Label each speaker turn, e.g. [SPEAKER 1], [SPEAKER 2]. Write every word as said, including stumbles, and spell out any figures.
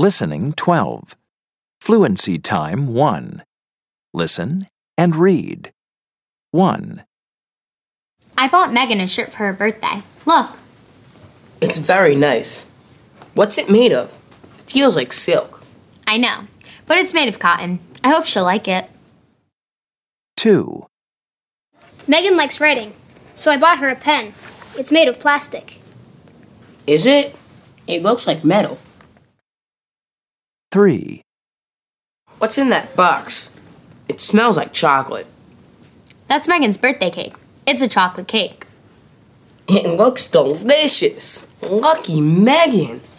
[SPEAKER 1] Listening twelve. Fluency time one. Listen and read. one.
[SPEAKER 2] I bought Megan a shirt for her birthday. Look.
[SPEAKER 3] It's very nice. What's it made of? It feels like silk.
[SPEAKER 2] I know, but it's made of cotton. I hope she'll like it.
[SPEAKER 1] two.
[SPEAKER 4] Megan likes writing, so I bought her a pen. It's made of plastic.
[SPEAKER 3] Is it? It looks like metal.
[SPEAKER 1] three.
[SPEAKER 3] What's in that box? It smells like chocolate.
[SPEAKER 2] That's Megan's birthday cake. It's a chocolate cake.
[SPEAKER 3] It looks delicious. Lucky Megan.